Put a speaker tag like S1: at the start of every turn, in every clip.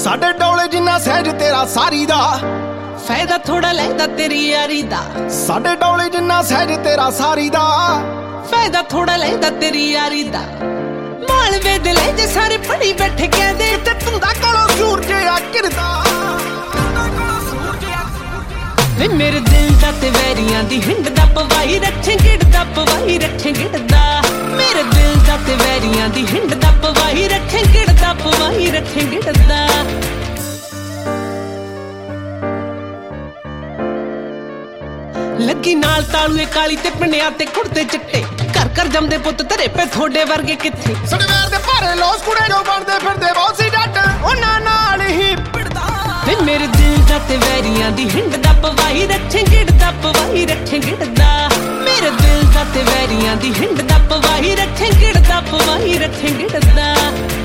S1: ਸਾਡੇ ਡੋਲੇ ਜਿੰਨਾ ਸਹਿਜ ਤੇਰਾ ਸਾਰੀ ਦਾ
S2: ਫਾਇਦਾ ਥੋੜਾ ਲੈਦਾ ਤੇਰੀ ਯਾਰੀ ਦਾ।
S1: ਸਾਡੇ ਡੋਲੇ ਜਿੰਨਾ ਸਹਿਜ ਤੇਰਾ ਸਾਰੀ ਦਾ
S2: ਫਾਇਦਾ ਥੋੜਾ ਲੈਦਾ ਤੇਰੀ ਯਾਰੀ ਦਾ। ਮਾਲਵੇ ਦੇ ਲੈ ਜੇ ਸਾਰੇ ਪੜੀ ਬੈਠੇ ਕਹਿੰਦੇ
S1: ਤੇ ਧੁੰਦਾ ਕੋਲੋਂ ਸੂਰਜ ਆ ਕਿਰਦਾ।
S2: ਵੇ ਮੇਰੇ ਦਿਲ ਦਾ ਤੇ ਵੈਰੀਆਂ ਦੀ ਹਿੰਡ ਦਾ ਪਵਾਈ ਰੱਖੇ ਗਿੜਦਾ ਪਵਾਈ ਰੱਖੇ ਗਿੜਦਾ। ਮੇਰੇ ਦਿਲ ਦਾ ਤੇ ਵੈਰੀਆਂ ਦੀ ਹਿੰਡ ਦਾ ਪਵਾਈ ਰੱਖੇ ਗਿੜਦਾ ਪਵਾਈ ਰੱਖੇ ਗਿੜਦਾ। ਲੱਗੀ ਨਾਲ ਤਾਲੂਏ ਕਾਲੀ ਤੇ ਪਿੰਡਿਆਂ ਤੇ ਕੁੜਤੇ ਚਿੱਟੇ ਘਰ ਘਰ ਜੰਮਦੇ ਪੁੱਤ ਤੇਰੇ ਪੇ ਥੋੜੇ ਵਰਗੇ ਕਿੱਥੇ।
S1: ਸੜਵੇਰ ਦੇ ਭਾਰੇ ਲੋਸ ਕੁੜੇ ਜੋ ਬਣਦੇ ਫਿਰਦੇ ਬਹੁਤ ਸੀ ਡੱਟ ਉਹਨਾਂ ਨਾਲ ਹੀ ਪਿੜਦਾ।
S2: ਵੇ ਮੇਰੇ ਦਿਲ ਦਾ ਤੇ ਵੈਰੀਆਂ ਦੀ ਹਿੰਡ ਦਾ ਪਵਾਈ ਰੱਖੇ ਗਿੜਦਾ ਪਵਾਈ ਰੱਖੇ ਗਿੜਦਾ। ਮੇਰੇ ਦਿਲ ਦਾ ਤੇ ਵੈਰੀਆਂ ਦੀ ਹਿੰਡ ਦਾ ਪਵਾਈ ਰੱਖੇ ਗਿੜਦਾ ਪਵਾਈ ਰੱਖੇ ਗਿੜਦਾ।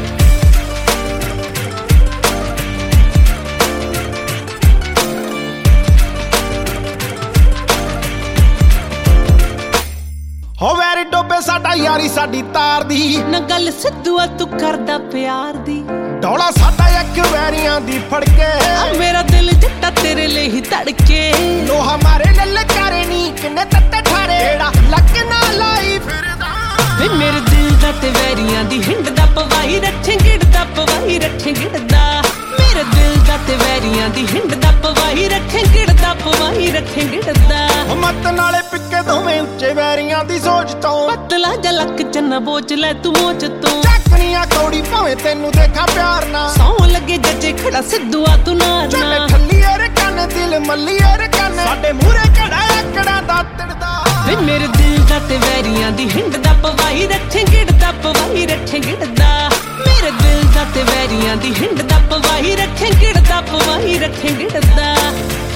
S1: ਹੋ ਵੈਰੀ ਡੋਬੇ ਸਾਡਾ ਯਾਰੀ ਸਾਡੀ ਤਾਰ ਦੀ
S2: ਨਾ ਗੱਲ ਸਿੱਧੂ ਆ ਤੂੰ ਕਰਦਾ ਪਿਆਰ ਦੀ।
S1: ਡੋਲਾ ਸਾਡਾ ਇੱਕ ਵੈਰੀਆਂ ਦੀ ਫੜਕੇ
S2: ਮੇਰਾ ਦਿਲ ਜੱਟਾ ਤੇਰੇ ਲਈ ਹੀ ਧੜਕੇ।
S1: ਲੋਹਾ ਮਾਰੇ ਲੱਲ ਕਰੇ ਨੀ ਕਿੰਨੇ ਤੱਤੇ ਠਾਰੇ ਜਿਹੜਾ ਲੱਕ ਨਾ ਲਾਈ ਫਿਰਦਾ।
S2: ਵੇ ਮੇਰੇ ਦਿਲ ਦਾ ਤੇ ਵੈਰੀਆਂ ਦੀ ਹਿੰਡ ਦਾ ਪਵਾਈ ਰੱਖੇ ਗਿੜਦਾ ਪਵਾਈ ਰੱਖੇ ਗਿੜਦਾ। ਮੇਰੇ ਦਿਲ ਦਾ ਤੇ ਵੈਰੀਆਂ ਦੀ ਹਿੰਡ ਦਾ ਪਵਾਈ ਰੱਖੇ ਗਿੜਦਾ ਪਵਾਈ ਰੱਖੇ ਗਿੜਦਾ।
S1: ਮੱਤ ਨਾਲੇ ਪਿੱਕੇ ਦੋਵੇਂ ਉੱਚੇ ਵੈਰੀਆਂ ਦੀ ਸੋਚ ਤੋਂ
S2: ਪਤਲਾ ਜਾ ਲੱਕ ਚੰਨਾ ਬੋਚ ਲੈ ਤੂੰ ਮੋਚ ਤੋਂ।
S1: ਚੱਕਨੀਆਂ ਕੌੜੀ ਭਾਵੇਂ ਤੈਨੂੰ ਦੇਖਾਂ ਪਿਆਰ ਨਾ
S2: ਸੌ ਲੱਗੇ ਜੱਜੇ ਖੜਾ ਸਿੱਧੂ ਆ ਤੂੰ ਨਾ ਨਾ।
S1: ਠੱਲੀਏ ਕੰਨ ਦਿਲ ਮੱਲੀਏ ਕੰਨ ਸਾਡੇ ਮੂਹਰੇ ਘੜਾ ਆਕੜਾ ਦਾ ਤੜਦਾ।
S2: ਵੇ ਮੇਰੇ ਦਿਲ ਦਾ ਤੇ ਵੈਰੀਆਂ ਦੀ ਹਿੰਡ ਦਾ ਪਵਾਈ ਰੱਖੇ ਗਿੜਦਾ ਪਵਾਈ ਰੱਖੇ ਗਿੜਦਾ। ਮੇਰੇ ਦਿਲ ਦਾ ਤੇ ਵੈਰੀਆਂ ਦੀ ਹਿੰਡ ਦਾ ਪਵਾਈ ਰੱਖੇ ਗਿੜਦਾ ਪਵਾਈ ਰੱਖੇ ਗਿੜਦਾ।